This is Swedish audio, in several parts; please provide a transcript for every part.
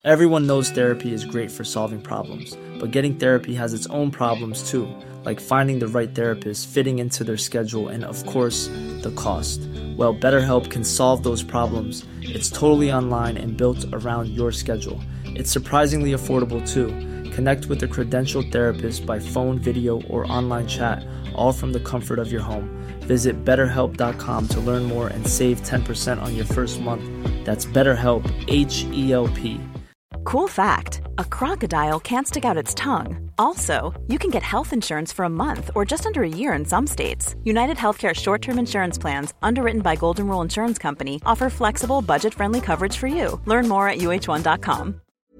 Everyone knows therapy is great for solving problems, but getting therapy has its own problems too, like finding the right therapist, fitting into their schedule, and of course, the cost. Well, BetterHelp can solve those problems. It's totally online and built around your schedule. It's surprisingly affordable too. Connect with a credentialed therapist by phone, video, or online chat, all from the comfort of your home. Visit BetterHelp.com to learn more and save 10% on your first month. That's BetterHelp, H-E-L-P. Cool fact, a crocodile can't stick out its tongue. Also, you can get health insurance for a month or just under a year in some states. United Healthcare short-term insurance plans, underwritten by Golden Rule Insurance Company, offer flexible, budget-friendly coverage for you. Learn more at uh1.com.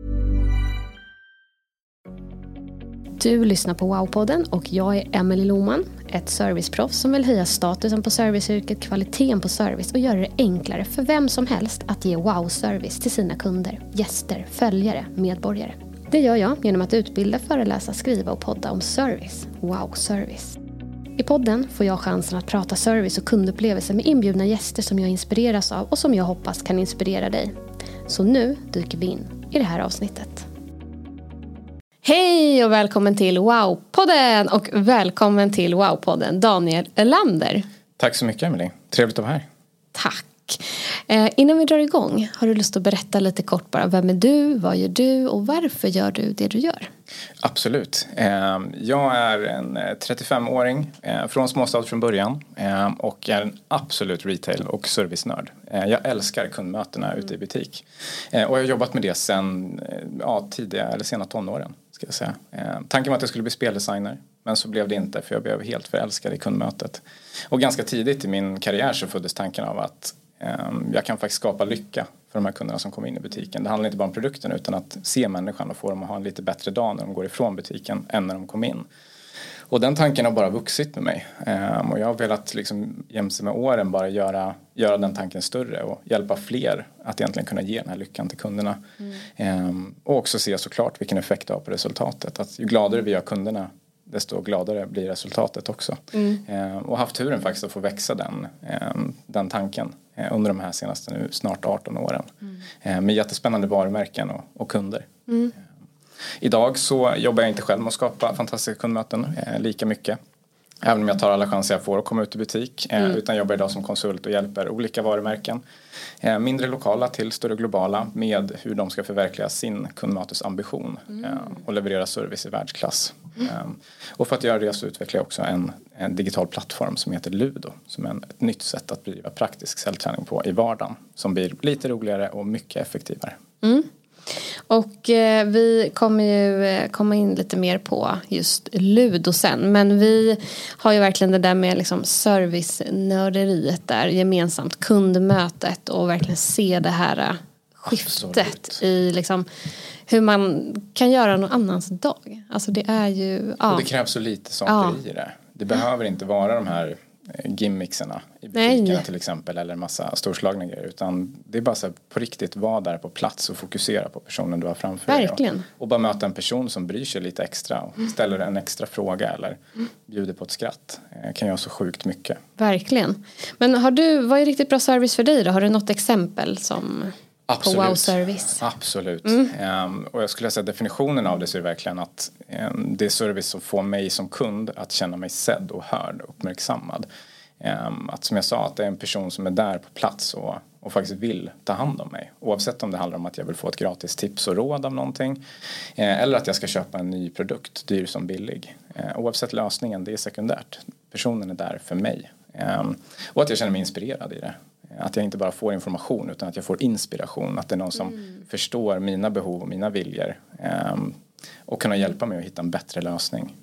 Du lyssnar på Wow-podden och jag är Emelie Lohman, ett serviceproffs som vill höja statusen på serviceyrket, kvaliteten på service och göra det enklare för vem som helst att ge wow-service till sina kunder, gäster, följare, medborgare. Det gör jag genom att utbilda, föreläsa, skriva och podda om service, wow-service. I podden får jag chansen att prata service och kundupplevelser med inbjudna gäster som jag inspireras av och som jag hoppas kan inspirera dig. Så nu dyker vi in i det här avsnittet. Hej och välkommen till Wow-podden och välkommen till Wow-podden Daniel Erlander. Tack så mycket, Emelie. Trevligt att vara här. Tack. Innan vi drar igång, har du lust att berätta lite kort bara, vem är du, vad gör du och varför gör du det du gör? Absolut. Jag är en 35-åring från småstad från början och är en absolut retail- och servicenörd. Jag älskar kundmötena ute i butik och jag har jobbat med det sedan tidiga eller sena tonåren. Ska jag säga. Tanken var att jag skulle bli speldesigner, men så blev det inte för jag blev helt förälskad i kundmötet. Och ganska tidigt i min karriär så föddes tanken av att jag kan faktiskt skapa lycka för de här kunderna som kommer in i butiken. Det handlar inte bara om produkten utan att se människan och få dem att ha en lite bättre dag när de går ifrån butiken än när de kom in. Och den tanken har bara vuxit med mig. Och jag har velat liksom, jämse med åren bara göra den tanken större och hjälpa fler att egentligen kunna ge den här lyckan till kunderna. Och också se såklart vilken effekt det har på resultatet. Att ju gladare vi gör kunderna, desto gladare blir resultatet också. Och haft turen faktiskt att få växa den tanken under de här senaste nu snart 18 åren. Med jättespännande varumärken och kunder. Idag så jobbar jag inte själv med att skapa fantastiska kundmöten lika mycket. Även om jag tar alla chanser jag får att komma ut i butik. Utan jobbar idag som konsult och hjälper olika varumärken. Mindre lokala till större globala med hur de ska förverkliga sin kundmötesambition. Och leverera service i världsklass. Och för att göra det så utvecklar jag också en digital plattform som heter Ludo. Som är ett nytt sätt att bedriva praktisk säljträning på i vardagen. Som blir lite roligare och mycket effektivare. Och vi kommer ju komma in lite mer på just Ludo sen. Men vi har ju verkligen det där med liksom servicenörderiet där. Gemensamt kundmötet och verkligen se det här skiftet i liksom hur man kan göra någon annans dag. Alltså det är ju... Och det krävs så lite saker i det. Det behöver inte vara de här gimmicksarna i butikerna till exempel eller en massa storslagna grejer, utan det är bara så här, på riktigt vara där på plats och fokusera på personen du har framför dig och bara möta en person som bryr sig lite extra och ställer en extra fråga eller bjuder på ett skratt kan göra så sjukt mycket. Verkligen. Men vad är riktigt bra service för dig då? Har du något exempel som... Absolut. På wow-service. Absolut. Och jag skulle säga definitionen av det så är det verkligen att det är service som får mig som kund att känna mig sedd och hörd och uppmärksammad. Att som jag sa, att det är en person som är där på plats och faktiskt vill ta hand om mig. Oavsett om det handlar om att jag vill få ett gratis tips och råd av någonting. Eller att jag ska köpa en ny produkt, dyr som billig. Oavsett lösningen, det är sekundärt. Personen är där för mig. Och att jag känner mig inspirerad i det. Att jag inte bara får information utan att jag får inspiration. Att det är någon som förstår mina behov och mina viljor. Och kunna hjälpa mig att hitta en bättre lösning.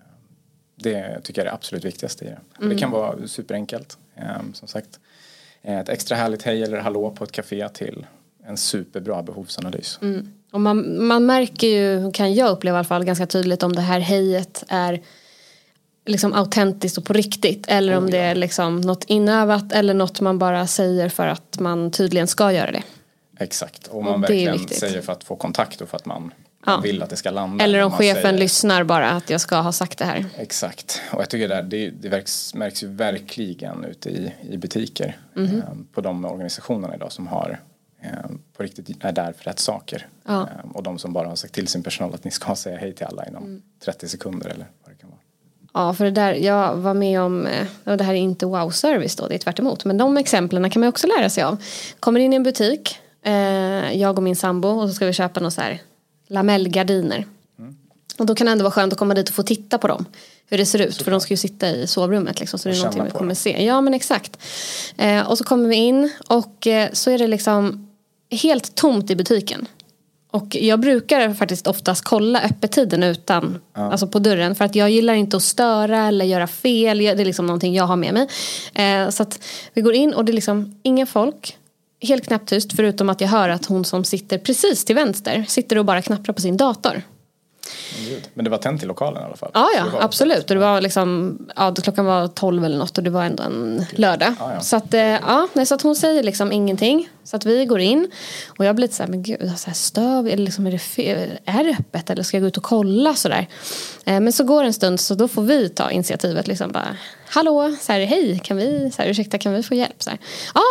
Det tycker jag är det absolut viktigaste i det. Det kan vara superenkelt. Som sagt, ett extra härligt hej eller hallå på ett café till en superbra behovsanalys. Och man märker ju, kan jag uppleva i alla fall ganska tydligt om det här hejet är liksom autentiskt och på riktigt eller om det är liksom något inövat eller något man bara säger för att man tydligen ska göra det. Exakt, och man verkligen säger för att få kontakt och för att man vill att det ska landa. Eller om chefen lyssnar bara att jag ska ha sagt det här. Exakt, och jag tycker det märks ju verkligen ute i butiker på de organisationerna idag som har på riktigt är där för rätt saker. Ja. Och de som bara har sagt till sin personal att ni ska säga hej till alla inom 30 sekunder eller vad det kan vara. Ja, för det där, jag var med om, och det här är inte wow-service då, det är tvärt emot. Men de exemplen kan man också lära sig av. Kommer in i en butik, jag och min sambo, och så ska vi köpa någon så här lamellgardiner. Och då kan det ändå vara skönt att komma dit och få titta på dem. Hur det ser ut, för de ska ju sitta i sovrummet liksom, så det är någonting vi kommer se. Ja, men exakt. Och så kommer vi in och så är det liksom helt tomt i butiken. Och jag brukar faktiskt oftast kolla öppettiden alltså på dörren. För att jag gillar inte att störa eller göra fel. Det är liksom någonting jag har med mig. Så att vi går in och det är liksom ingen folk. Helt knäpptyst, förutom att jag hör att hon som sitter precis till vänster sitter och bara knapprar på sin dator. Men det var tänt i lokalen i alla fall. Ja, absolut. Och det var liksom, klockan var 12 eller något och det var ändå en lördag. Så att, så att hon säger liksom ingenting. Så att vi går in och jag blir lite så här, men gud, så här stöv, eller liksom, är det öppet eller ska jag gå ut och kolla sådär. Men så går en stund, så då får vi ta initiativet liksom bara, hallå, så här, hej, kan vi, så här, ursäkta, kan vi få hjälp? Så här,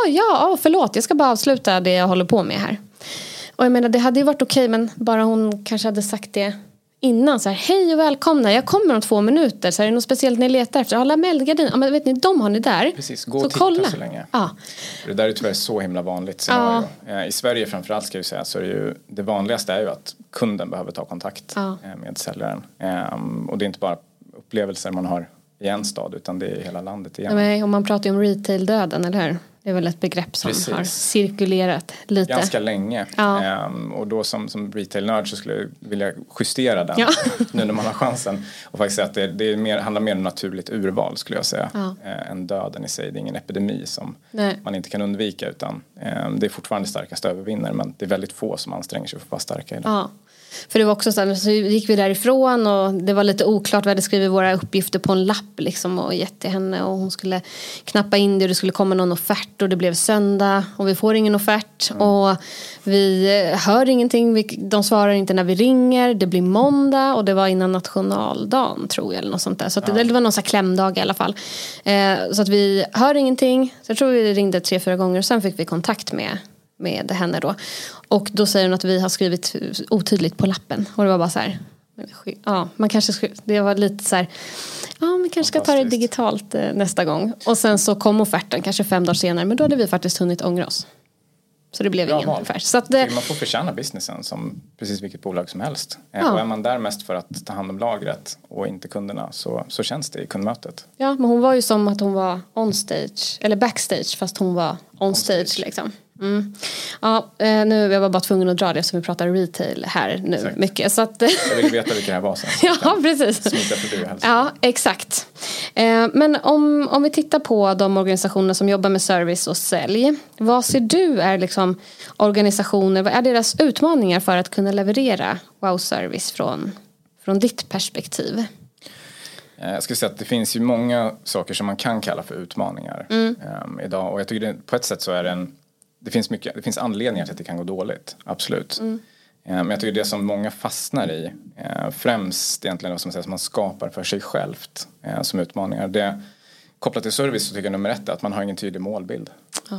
förlåt, jag ska bara avsluta det jag håller på med här. Och jag menar, det hade ju varit okej, men bara hon kanske hade sagt det innan, så här, hej och välkomna, jag kommer om 2 minuter, så är det något speciellt ni letar efter? Lamellgardin, ja men vet ni, de har ni där. Precis, gå och titta så länge. Ja. Det där är tyvärr så himla vanligt scenario. I Sverige framförallt ska jag säga, så är det ju, det vanligaste är ju att kunden behöver ta kontakt med säljaren. Och det är inte bara upplevelser man har i en stad, utan det är hela landet igen. Nej, och man pratar ju om retail-döden, eller hur? Det är väl ett begrepp som har cirkulerat lite. Ganska länge. Och då som retail-nörd så skulle jag vilja justera den nu när man har chansen. Och faktiskt säga att det handlar mer om naturligt urval, skulle jag säga. Än döden i sig. Det är ingen epidemi som man inte kan undvika, utan det är fortfarande starkast övervinner. Men det är väldigt få som anstränger sig för att vara starka i det. För det var också så gick vi därifrån och det var lite oklart. Vi hade skrivit våra uppgifter på en lapp liksom och gett till henne, och hon skulle knappa in det och det skulle komma någon offert, och det blev söndag och vi får ingen offert och vi hör ingenting, de svarar inte när vi ringer, det blir måndag och det var innan nationaldagen, tror jag, eller något sånt där. Så att det var någon sån här klämdag i alla fall. Så att vi hör ingenting, så jag tror vi ringde 3-4 gånger och sen fick vi kontakt med henne då. Och då säger hon att vi har skrivit otydligt på lappen. Och det var bara så här, man kanske det var lite så här, vi kanske ska ta det digitalt nästa gång. Och sen så kom offerten kanske 5 dagar senare, men då hade vi faktiskt hunnit ångra oss. Så det blev ingen offert. Så att man får förtjäna businessen som precis vilket bolag som helst. Och är man där mest för att ta hand om lagret och inte kunderna, så känns det i kundmötet. Ja, men hon var ju som att hon var on stage, eller backstage, fast hon var on stage liksom. Nu jag var bara tvungen att dra det, så vi pratar retail här nu. Exakt. Mycket så att, jag vill veta vilka det här var sen. Ja, precis. Smita förbi helst. Ja, exakt. Men om vi tittar på de organisationer som jobbar med service och sälj, vad ser du är liksom organisationer, vad är deras utmaningar för att kunna leverera wow-service från ditt perspektiv? Jag skulle säga att det finns ju många saker som man kan kalla för utmaningar idag, och jag tycker på ett sätt så är det finns anledningar till att det kan gå dåligt, absolut. Men jag tycker det som många fastnar i, främst egentligen vad som man skapar för sig självt som utmaningar. Det, kopplat till service, så tycker jag nummer 1 är att man har ingen tydlig målbild.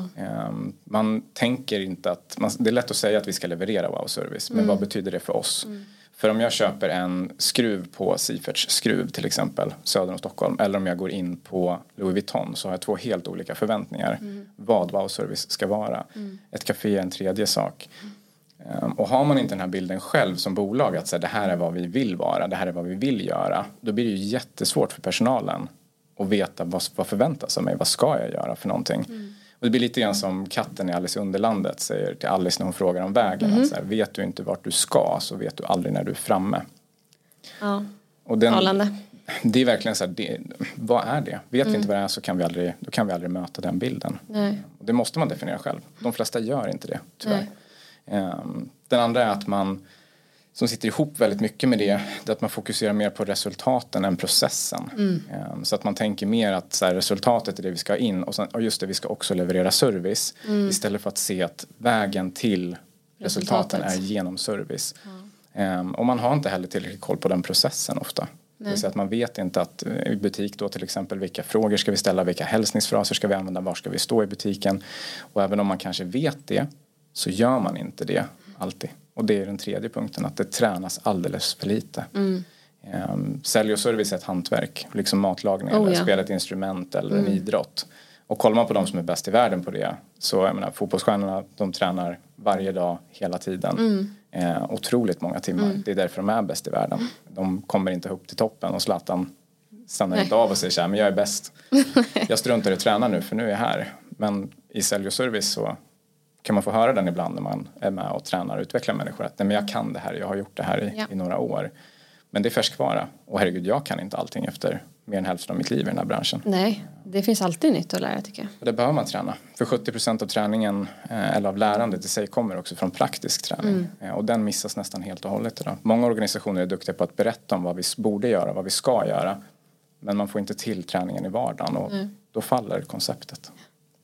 Man tänker inte att, det är lätt att säga att vi ska leverera wow-service, men vad betyder det för oss? För om jag köper en skruv på Seiferts skruv till exempel, söder om Stockholm, eller om jag går in på Louis Vuitton, så har jag 2 helt olika förväntningar vad wow-service ska vara. Ett café är en tredje sak. Och har man inte den här bilden själv som bolag, att säga, det här är vad vi vill vara, det här är vad vi vill göra, då blir det ju jättesvårt för personalen att veta vad förväntas av mig, vad ska jag göra för någonting. Och det blir lite grann som katten i Alice i Underlandet säger till Alice när hon frågar om vägen. Att så här, vet du inte vart du ska, så vet du aldrig när du är framme. Ja, och det är verkligen så här, vad är det? Vet vi inte vad det är, så kan vi aldrig möta den bilden. Nej. Och det måste man definiera själv. De flesta gör inte det, tyvärr. Den andra är att man, som sitter ihop väldigt mycket med det är att man fokuserar mer på resultaten än processen. Så att man tänker mer att så här, resultatet är det vi ska ha in, och sen, just det, vi ska också leverera service, istället för att se att vägen till resultaten är genom service. Och man har inte heller tillräckligt koll på den processen ofta. Det vill säga att man vet inte att i butik då till exempel, vilka frågor ska vi ställa, vilka hälsningsfraser ska vi använda, var ska vi stå i butiken. Och även om man kanske vet det, så gör man inte det alltid. Och det är den tredje punkten, att det tränas alldeles för lite. Sälj och service är ett hantverk, liksom matlagning eller spela ett instrument eller en idrott. Och kollar man på de som är bäst i världen på det, så jag menar, fotbollsstjärnorna, de tränar varje dag, hela tiden. Otroligt många timmar. Det är därför de är bäst i världen. De kommer inte upp till toppen, och Zlatan stannar inte av och säger så här, men jag är bäst. Jag struntar i att träna nu, för nu är jag här. Men i sälj och service så kan man få höra den ibland när man är med och tränar och utvecklar människor. Att nej, men jag kan det här, jag har gjort det här i några år. Men det är färskvara. Och herregud, jag kan inte allting efter mer än hälften av mitt liv i den här branschen. Nej, det finns alltid nytt att lära, tycker jag. Och det behöver man träna. För 70% av träningen, eller av lärandet i sig, kommer också från praktisk träning. Och den missas nästan helt och hållet idag. Många organisationer är duktiga på att berätta om vad vi borde göra, vad vi ska göra. Men man får inte till träningen i vardagen, och då faller konceptet.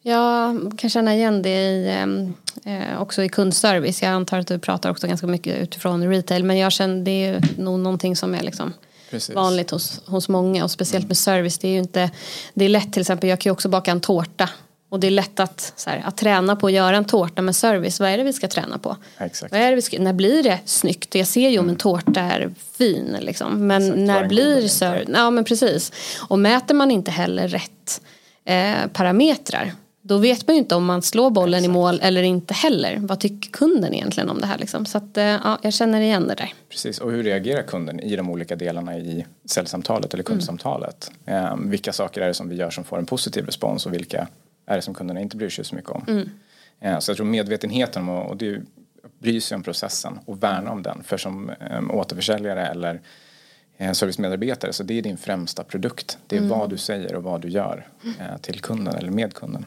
Jag kan känna igen det också i kundservice. Jag antar att du pratar också ganska mycket utifrån retail. Men jag känner det är nog någonting som är liksom vanligt hos många. Och speciellt med service. Det är ju inte, det är lätt, till exempel, jag kan ju också baka en tårta. Och det är lätt att träna på att göra en tårta med service. Vad är det vi ska träna på? Exakt. Vad är det när blir det snyggt? Jag ser ju om en tårta är fin. Liksom. Men exakt, när blir service? Ja, men precis. Och mäter man inte heller rätt parametrar, då vet man ju inte om man slår bollen i mål eller inte heller. Vad tycker kunden egentligen om det här? Liksom? Så att, jag känner igen det där. Precis, och hur reagerar kunden i de olika delarna i säljsamtalet eller kundsamtalet? Vilka saker är det som vi gör som får en positiv respons, och vilka är det som kunderna inte bryr sig så mycket om? Så jag tror medvetenheten om, och det bryr sig om processen och värna om den. För som återförsäljare eller servicemedarbetare, så det är din främsta produkt. Det är vad du säger och vad du gör till kunden eller med kunden.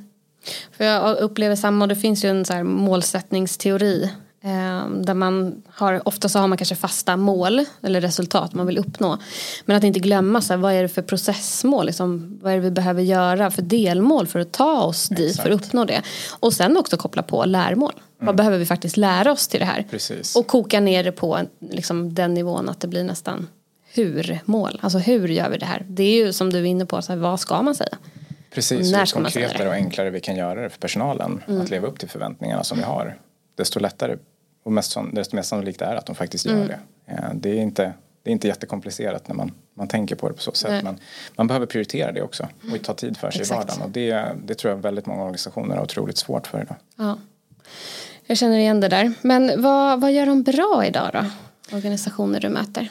För jag upplever samma, och det finns ju en så här målsättningsteori där man har, ofta så har man kanske fasta mål eller resultat man vill uppnå, men att inte glömma så här, vad är det för processmål, liksom, vad är det vi behöver göra för delmål för att ta oss dit, för att uppnå det, och sen också koppla på lärmål. Vad behöver vi faktiskt lära oss till det här? Precis. Och koka ner det på liksom den nivån att det blir nästan hur-mål. Alltså hur gör vi det här? Det är ju som du är inne på, så här, vad ska man säga? Precis, hur konkretare och enklare vi kan göra det för personalen att leva upp till förväntningarna som vi har. Desto lättare och desto mer sannolikt är att de faktiskt gör det. Det är inte jättekomplicerat när man tänker på det på så sätt. Men man behöver prioritera det också och ta tid för sig i vardagen. Och det tror jag väldigt många organisationer har otroligt svårt för idag. Ja, jag känner igen det där. Men vad gör de bra idag då? Organisationer du möter?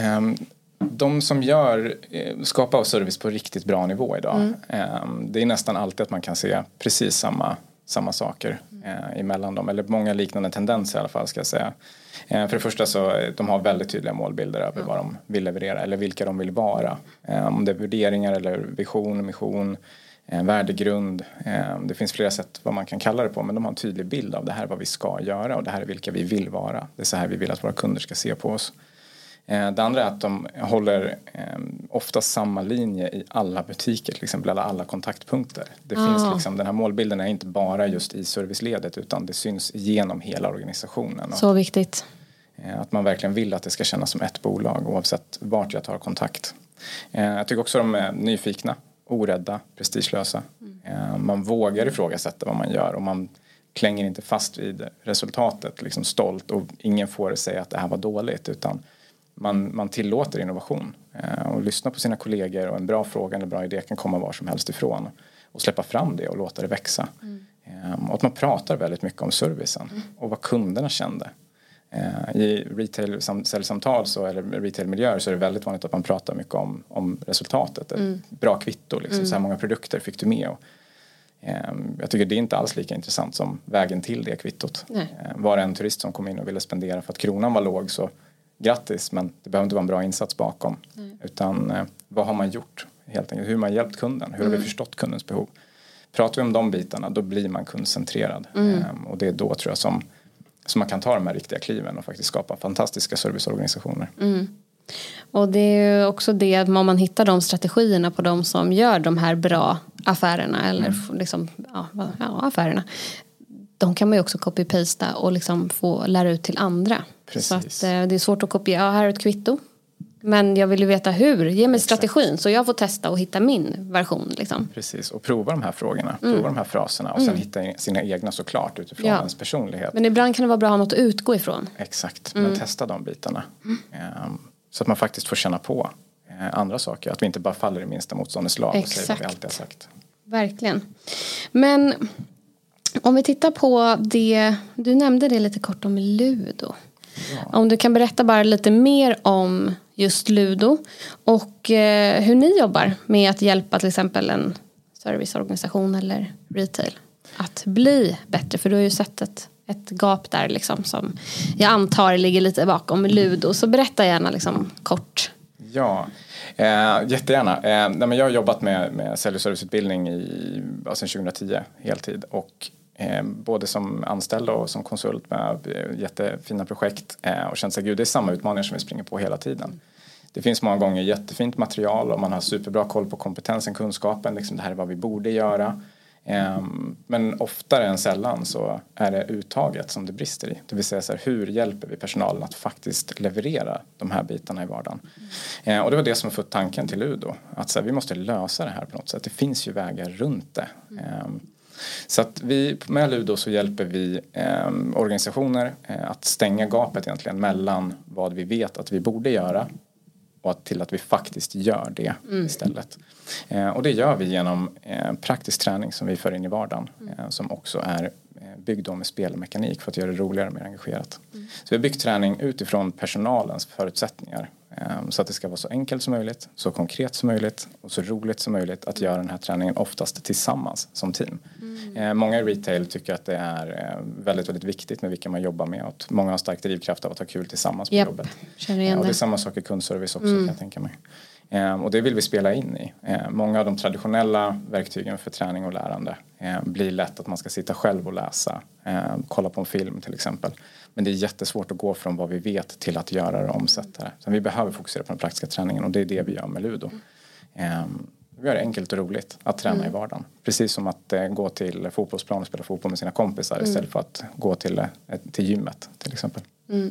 De som skapar service på riktigt bra nivå idag. Det är nästan alltid att man kan se precis samma saker emellan dem. Eller många liknande tendenser i alla fall, ska jag säga. För det första så de har väldigt tydliga målbilder över vad de vill leverera eller vilka de vill vara. Om det är värderingar eller vision, mission, värdegrund. Det finns flera sätt vad man kan kalla det på, men de har en tydlig bild av det här, vad vi ska göra, och det här är vilka vi vill vara. Det är så här vi vill att våra kunder ska se på oss. Det andra är att de håller ofta samma linje i alla butiker, till exempel, eller alla kontaktpunkter. Det finns liksom, den här målbilden är inte bara just i serviceledet, utan det syns genom hela organisationen. Så viktigt. Att man verkligen vill att det ska kännas som ett bolag oavsett vart jag tar kontakt. Jag tycker också de är nyfikna, orädda, prestigelösa. Man vågar ifrågasätta vad man gör, och man klänger inte fast vid resultatet liksom stolt, och ingen får säga att det här var dåligt, utan man tillåter innovation och lyssnar på sina kollegor, och en bra fråga eller bra idé kan komma var som helst ifrån, och släppa fram det och låta det växa. Och att man pratar väldigt mycket om servicen och vad kunderna kände. I retail-säljsamtal eller retail-miljöer så är det väldigt vanligt att man pratar mycket om resultatet. Bra kvitto, liksom. Så här många produkter fick du med. Och, jag tycker det är inte alls lika intressant som vägen till det kvittot. Var det en turist som kom in och ville spendera för att kronan var låg, så grattis, men det behöver inte vara en bra insats bakom. Utan vad har man gjort helt enkelt? Hur har man hjälpt kunden? Hur har vi förstått kundens behov? Pratar vi om de bitarna, då blir man kundcentrerad. Och det är då, tror jag, som man kan ta de här riktiga kliven och faktiskt skapa fantastiska serviceorganisationer. Och det är ju också det att om man hittar de strategierna på de som gör de här bra affärerna, eller liksom, affärerna, de kan man ju också copy-pasta och liksom få lära ut till andra. Precis. Så att det är svårt att kopiera. Ja, här är ett kvitto. Men jag vill ju veta hur. Ge mig strategin så jag får testa och hitta min version. Liksom. Precis, och prova de här frågorna. Prova de här fraserna och sen hitta sina egna såklart utifrån ens personlighet. Men ibland kan det vara bra att ha något att utgå ifrån. Exakt, men testa de bitarna. Så att man faktiskt får känna på andra saker. Att vi inte bara faller i minsta motståndets lag och säger vad vi alltid har sagt. Verkligen. Men om vi tittar på det, du nämnde det lite kort om Ludo. Ja. Om du kan berätta bara lite mer om just Ludo och hur ni jobbar med att hjälpa till exempel en serviceorganisation eller retail att bli bättre. För du har ju sett ett gap där liksom, som jag antar ligger lite bakom Ludo. Så berätta gärna liksom, kort. Ja, jättegärna. Men jag har jobbat med sälj- och serviceutbildning sedan 2010 heltid och både som anställd och som konsult med jättefina projekt och känt sig det är samma utmaningar som vi springer på hela tiden. Det finns många gånger jättefint material och man har superbra koll på kompetensen, kunskapen, liksom det här är vad vi borde göra. Men oftare än sällan så är det uttaget som det brister i. Det vill säga så här, hur hjälper vi personalen att faktiskt leverera de här bitarna i vardagen. Och det var det som fått tanken till Ludo. Att så här, vi måste lösa det här på något sätt. Det finns ju vägar runt det. Så att med Ludo så hjälper vi organisationer att stänga gapet egentligen mellan vad vi vet att vi borde göra och till att vi faktiskt gör det istället. Och det gör vi genom praktisk träning som vi för in i vardagen. Som också är byggd då med spelmekanik för att göra det roligare och mer engagerat. Så vi har byggt träning utifrån personalens förutsättningar. Så att det ska vara så enkelt som möjligt, så konkret som möjligt och så roligt som möjligt att göra den här träningen oftast tillsammans som team. Många i retail tycker att det är väldigt, väldigt viktigt med vilka man jobbar med. Och att många har stark drivkraft av att ha kul tillsammans på jobbet. Och det är samma sak i kundservice också kan jag tänka mig. Och det vill vi spela in i. Många av de traditionella verktygen för träning och lärande blir lätt att man ska sitta själv och läsa. Kolla på en film till exempel. Men det är jättesvårt att gå från vad vi vet till att göra det och omsätta det. Så vi behöver fokusera på den praktiska träningen och det är det vi gör med Ludo. Vi gör det enkelt och roligt att träna i vardagen. Precis som att gå till fotbollsplan och spela fotboll med sina kompisar istället för att gå till gymmet till exempel.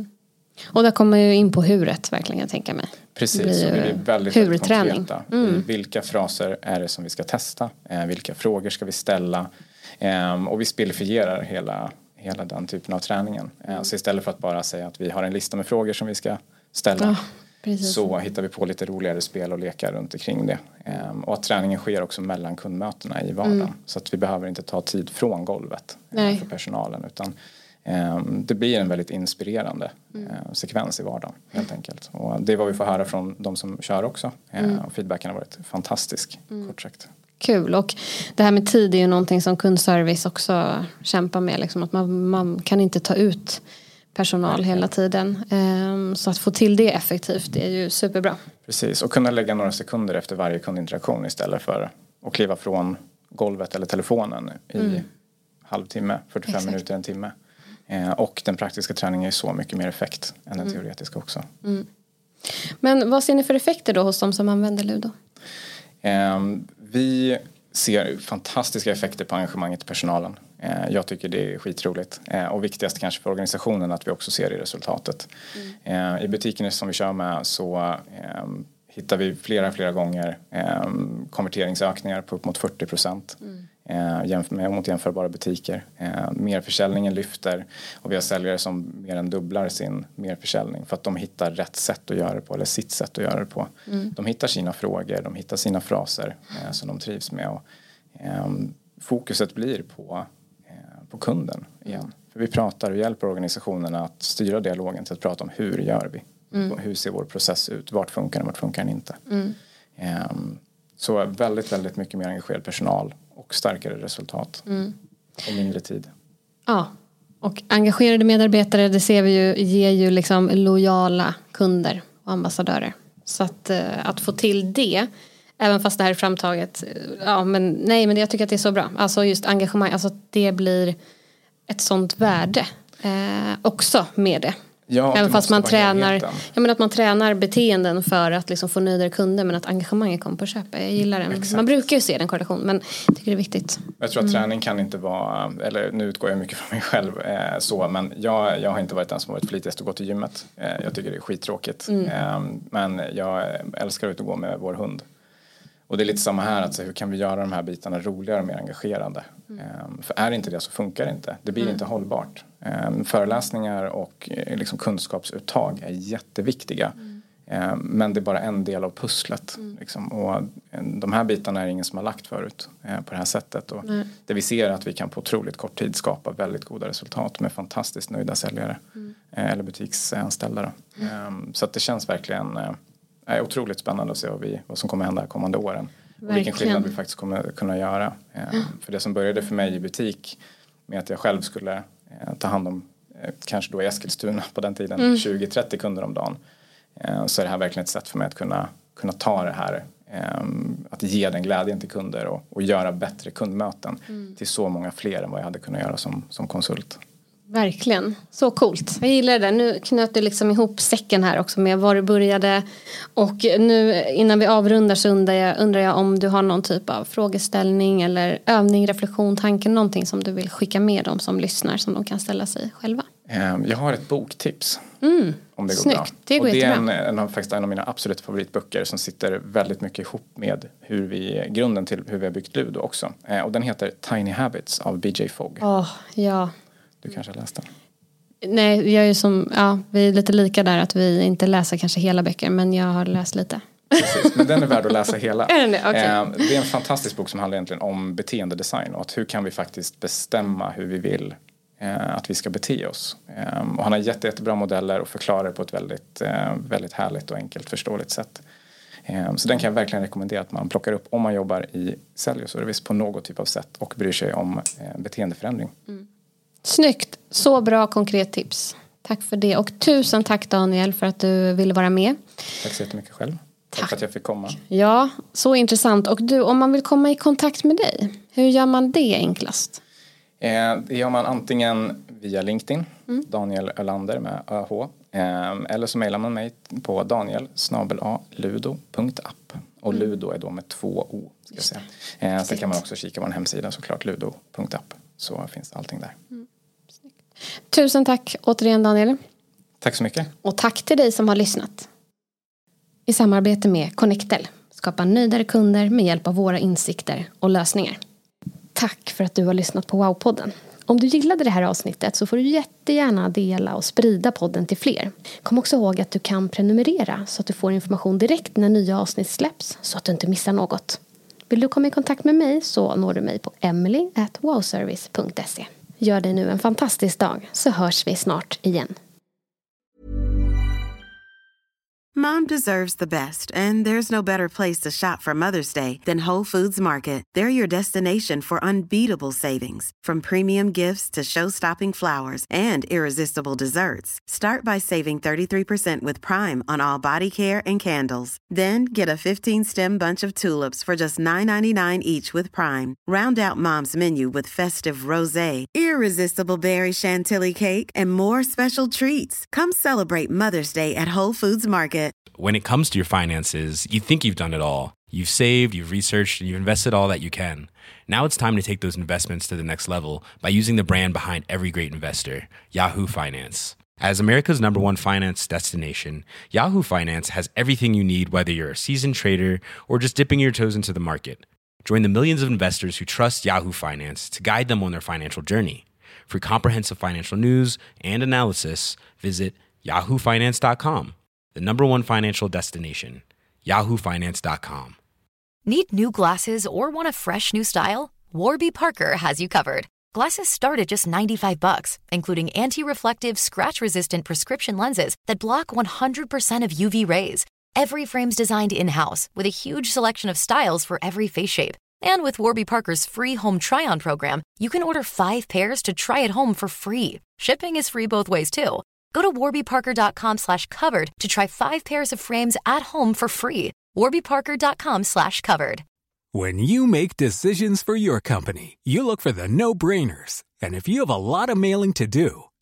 Och där kommer ju in på huret verkligen, jag tänker mig. Precis, så vi är väldigt konkreta. Vilka fraser är det som vi ska testa? Vilka frågor ska vi ställa? Och vi spelifierar hela den typen av träningen. Så istället för att bara säga att vi har en lista med frågor som vi ska ställa. Så hittar vi på lite roligare spel och lekar runt omkring det. Och att träningen sker också mellan kundmötena i vardagen. Så att vi behöver inte ta tid från golvet för personalen. Utan det blir en väldigt inspirerande sekvens i vardagen helt enkelt. Och det är vad vi får höra från de som kör också. Och feedbacken har varit fantastisk, kort sagt. Kul, och det här med tid är ju någonting som kundservice också kämpar med. Liksom, att man kan inte ta ut personal hela tiden. Så att få till det effektivt, det är ju superbra. Precis, och kunna lägga några sekunder efter varje kundinteraktion istället för att kliva från golvet eller telefonen i halvtimme, 45 minuter, en timme. Och den praktiska träningen är så mycket mer effekt än den teoretiska också. Men vad ser ni för effekter då hos de som använder Ludo? Vi ser fantastiska effekter på engagemanget i personalen. Jag tycker det är skitroligt. Och viktigast kanske för organisationen att vi också ser i resultatet. I butikerna som vi kör med så hittar vi flera gånger konverteringsökningar på upp mot 40%. Mot jämförbara butiker. Merförsäljningen lyfter och vi har säljare som mer än dubblar sin merförsäljning för att de hittar rätt sätt att göra det på eller sitt sätt att göra det på. De hittar sina frågor, de hittar sina fraser som de trivs med och fokuset blir på kunden igen. För vi pratar och hjälper organisationerna att styra dialogen till att prata om hur gör vi? Hur ser vår process ut? Vart funkar den? Vart funkar den inte? Så väldigt, väldigt mycket mer engagerad personal och starkare resultat och mindre tid. Ja, och engagerade medarbetare, det ser vi ju, ger ju liksom lojala kunder och ambassadörer. Så att få till det, även fast det här är framtaget, men jag tycker att det är så bra. Alltså just engagemang, alltså det blir ett sånt värde också med det. Ja, även fast man tränar, helheten. jag menar att man tränar beteenden för att liksom få nöjdare kunder, men att engagemanget kommer på köpet. Jag gillar den. Exakt. Man brukar ju se den korrelation, men jag tycker det är viktigt. Jag tror att träning kan inte vara, eller nu utgår jag mycket från mig själv så, men jag har inte varit den som varit flitigast att gå till gymmet. Jag tycker det är skittråkigt. Men jag älskar att gå med vår hund. Och det är lite samma här, att hur kan vi göra de här bitarna roligare och mer engagerande? För är det inte det så funkar det inte. Det blir inte hållbart. Föreläsningar och liksom kunskapsuttag är jätteviktiga. Men det är bara en del av pusslet. Liksom. Och de här bitarna är ingen som har lagt förut på det här sättet. Och det vi ser är att vi kan på otroligt kort tid skapa väldigt goda resultat med fantastiskt nöjda säljare. Eller butiksanställda. Så att det känns verkligen otroligt spännande att se vad som kommer hända kommande åren. Och vilken skillnad vi faktiskt kommer kunna göra. För det som började för mig i butik med att jag själv skulle ta hand om kanske då i Eskilstuna på den tiden 20-30 kunder om dagen. Så är det här verkligen ett sätt för mig att kunna ta det här, att ge den glädjen till kunder och göra bättre kundmöten till så många fler än vad jag hade kunnat göra som konsult. Verkligen, så coolt. Jag gillar det. Nu knöt du liksom ihop säcken här också med var du började. Och nu innan vi avrundar så undrar jag om du har någon typ av frågeställning eller övning, reflektion, tanke, någonting som du vill skicka med dem som lyssnar, som de kan ställa sig själva. Jag har ett boktips. Om det går Snyggt. bra. Det går och det är faktiskt en av mina absoluta favoritböcker som sitter väldigt mycket ihop med grunden till hur vi har byggt Ludo också. Och den heter Tiny Habits av BJ Fogg. Ja. Du kanske har läst den? Nej, jag är som, vi är lite lika där att vi inte läser kanske hela böcker, men jag har läst lite. Precis, men den är värd att läsa hela. Är det? Okay. Det är en fantastisk bok som handlar egentligen om beteendedesign och att hur kan vi faktiskt bestämma hur vi vill att vi ska bete oss. Och han har jättebra modeller och förklarar på ett väldigt, väldigt härligt och enkelt förståeligt sätt. Så den kan jag verkligen rekommendera att man plockar upp om man jobbar i sälj och service på något typ av sätt och bryr sig om beteendeförändring. Snyggt, så bra konkret tips. Tack för det, och tusen tack Daniel för att du ville vara med. Tack så jättemycket själv. Tack för att jag fick komma. Ja, så intressant. Och du, om man vill komma i kontakt med dig, hur gör man det enklast? Det gör man antingen via LinkedIn, Daniel Ölander med ÖH. Eller så mejlar man mig på daniel@ludo.app. Och Ludo är då med 2 O. Ska jag säga. Sen kan man också kika på en hemsida såklart, ludo.app. Så finns allting där. Tusen tack återigen Daniel. Tack så mycket. Och tack till dig som har lyssnat. I samarbete med Connectel skapa nöjdare kunder med hjälp av våra insikter och lösningar. Tack för att du har lyssnat på Wow-podden. Om du gillade det här avsnittet så får du jättegärna dela och sprida podden till fler. Kom också ihåg att du kan prenumerera så att du får information direkt när nya avsnitt släpps så att du inte missar något. Vill du komma i kontakt med mig så når du mig på emily@wowservice.se. Gör dig nu en fantastisk dag så hörs vi snart igen. Mom deserves the best, and there's no better place to shop for Mother's Day than Whole Foods Market. They're your destination for unbeatable savings, from premium gifts to show-stopping flowers and irresistible desserts. Start by saving 33% with Prime on all body care and candles. Then get a 15-stem bunch of tulips for just $9.99 each with Prime. Round out Mom's menu with festive rosé, irresistible berry chantilly cake, and more special treats. Come celebrate Mother's Day at Whole Foods Market. When it comes to your finances, you think you've done it all. You've saved, you've researched, and you've invested all that you can. Now it's time to take those investments to the next level by using the brand behind every great investor, Yahoo Finance. As America's #1 finance destination, Yahoo Finance has everything you need, whether you're a seasoned trader or just dipping your toes into the market. Join the millions of investors who trust Yahoo Finance to guide them on their financial journey. For comprehensive financial news and analysis, visit yahoofinance.com. The #1 financial destination, yahoofinance.com. Need new glasses or want a fresh new style? Warby Parker has you covered. Glasses start at just $95, including anti-reflective, scratch-resistant prescription lenses that block 100% of UV rays. Every frame's designed in-house with a huge selection of styles for every face shape. And with Warby Parker's free home try-on program, you can order 5 pairs to try at home for free. Shipping is free both ways, too. Go to warbyparker.com/covered to try 5 pairs of frames at home for free. warbyparker.com/covered. When you make decisions for your company, you look for the no-brainers. And if you have a lot of mailing to do,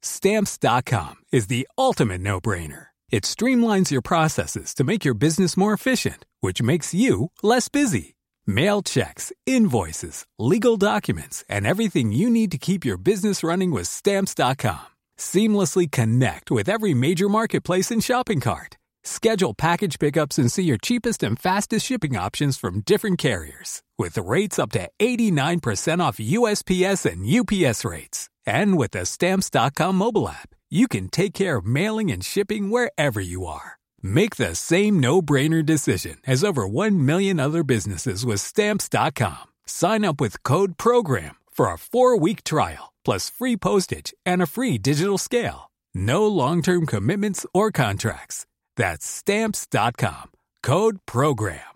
Stamps.com is the ultimate no-brainer. It streamlines your processes to make your business more efficient, which makes you less busy. Mail checks, invoices, legal documents, and everything you need to keep your business running with Stamps.com. Seamlessly connect with every major marketplace and shopping cart. Schedule package pickups and see your cheapest and fastest shipping options from different carriers, with rates up to 89% off USPS and UPS rates. And with the Stamps.com mobile app, you can take care of mailing and shipping wherever you are. Make the same no-brainer decision as over 1 million other businesses with Stamps.com. Sign up with code PROGRAM for a 4-week trial, plus free postage and a free digital scale. No long-term commitments or contracts. That's Stamps.com. Code PROGRAM.